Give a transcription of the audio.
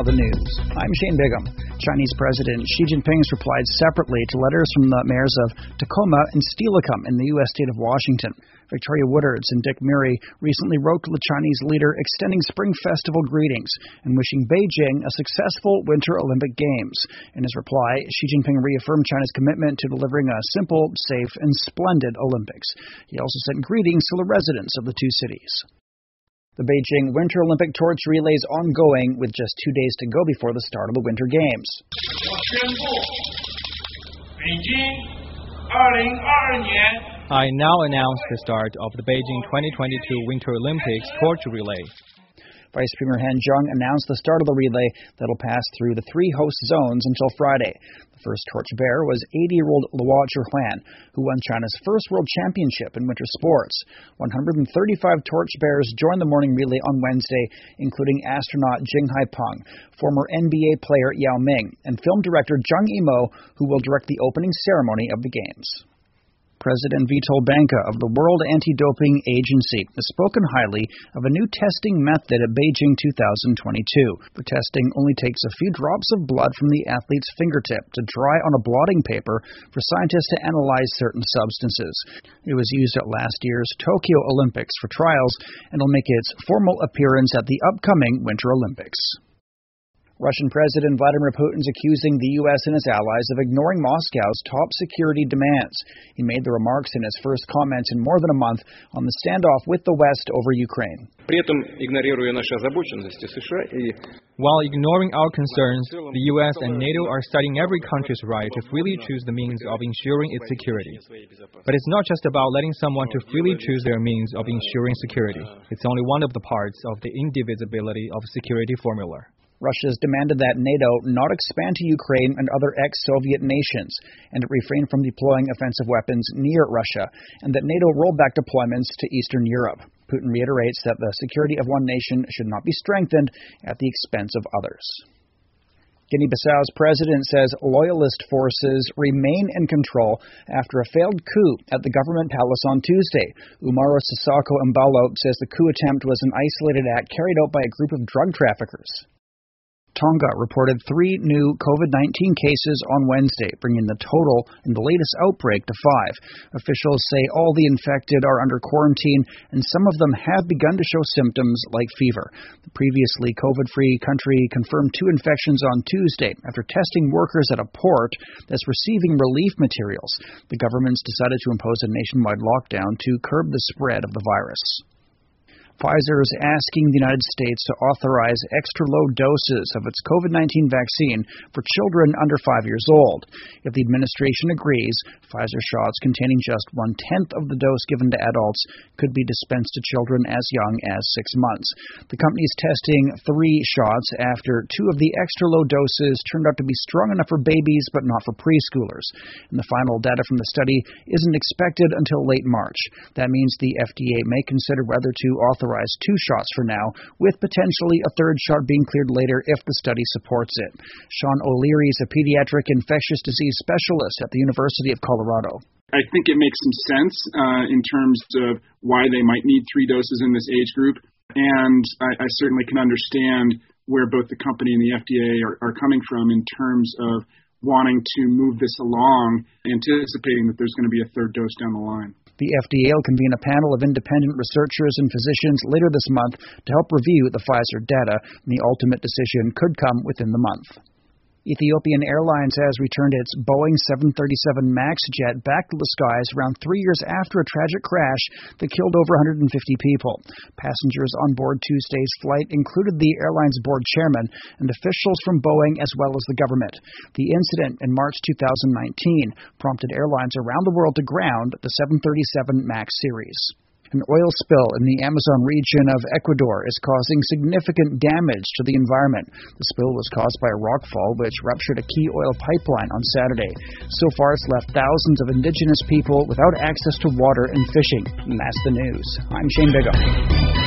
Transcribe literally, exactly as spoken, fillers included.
now the news. I'm Shane Bigham. Chinese President Xi Jinping has replied separately to letters from the mayors of Tacoma and Steilacoom in the U S state of Washington. Victoria Woodards and Dick Murray recently wrote to the Chinese leader extending Spring Festival greetings and wishing Beijing a successful Winter Olympic Games. In his reply, Xi Jinping reaffirmed China's commitment to delivering a simple, safe, and splendid Olympics. He also sent greetings to the residents of the two cities. The Beijing Winter Olympic torch relay is ongoing with just two days to go before the start of the Winter Games. I now announce the start of the Beijing twenty twenty-two Winter Olympics torch relay. Vice Premier Han Zheng announced the start of the relay that will pass through the three host zones until Friday. The first torchbearer was eighty-year-old Luo Zhihuan, who won China's first world championship in winter sports. one hundred thirty-five torchbearers joined the morning relay on Wednesday, including astronaut Jing Haipeng, former N B A player Yao Ming, and film director Zhang Yimou, who will direct the opening ceremony of the Games. President Vitol Banka of the World Anti-Doping Agency has spoken highly of a new testing method at Beijing two thousand twenty-two. The testing only takes a few drops of blood from the athlete's fingertip to dry on a blotting paper for scientists to analyze certain substances. It was used at last year's Tokyo Olympics for trials and will make its formal appearance at the upcoming Winter Olympics. Russian President Vladimir Putin is accusing the U S and its allies of ignoring Moscow's top security demands. He made the remarks in his first comments in more than a month on the standoff with the West over Ukraine. While ignoring our concerns, the U S and NATO are studying every country's right to freely choose the means of ensuring its security. But it's not just about letting someone to freely choose their means of ensuring security. It's only one of the parts of the indivisibility of security formula. Russia has demanded that NATO not expand to Ukraine and other ex-Soviet nations, and it refrain from deploying offensive weapons near Russia, and that NATO roll back deployments to Eastern Europe. Putin reiterates that the security of one nation should not be strengthened at the expense of others. Guinea-Bissau's president says loyalist forces remain in control after a failed coup at the government palace on Tuesday. Umaro Sissoco Embalo says the coup attempt was an isolated act carried out by a group of drug traffickers. Tonga reported three new COVID nineteen cases on Wednesday, bringing the total in the latest outbreak to five. Officials say all the infected are under quarantine, and some of them have begun to show symptoms like fever. The previously COVID-free country confirmed two infections on Tuesday after testing workers at a port that's receiving relief materials. The government's decided to impose a nationwide lockdown to curb the spread of the virus. Pfizer is asking the United States to authorize extra-low doses of its COVID nineteen vaccine for children under five years old. If the administration agrees, Pfizer shots containing just one-tenth of the dose given to adults could be dispensed to children as young as six months. The company is testing three shots after two of the extra-low doses turned out to be strong enough for babies but not for preschoolers. And the final data from the study isn't expected until late March. That means the F D A may consider whether to authorize two shots for now, with potentially a third shot being cleared later if the study supports it. Sean O'Leary is a pediatric infectious disease specialist at the University of Colorado. I think it makes some sense uh, in terms of why they might need three doses in this age group, and I, I certainly can understand where both the company and the F D A are, are coming from in terms of wanting to move this along, anticipating that there's going to be a third dose down the line. The F D A will convene a panel of independent researchers and physicians later this month to help review the Pfizer data, and the ultimate decision could come within the month. Ethiopian Airlines has returned its Boeing seven thirty-seven MAX jet back to the skies around three years after a tragic crash that killed over one hundred fifty people. Passengers on board Tuesday's flight included the airline's board chairman and officials from Boeing as well as the government. The incident in March two thousand nineteen prompted airlines around the world to ground the seven thirty-seven MAX series. An oil spill in the Amazon region of Ecuador is causing significant damage to the environment. The spill was caused by a rockfall which ruptured a key oil pipeline on Saturday. So far, it's left thousands of indigenous people without access to water and fishing. And that's the news. I'm Shane Bigham.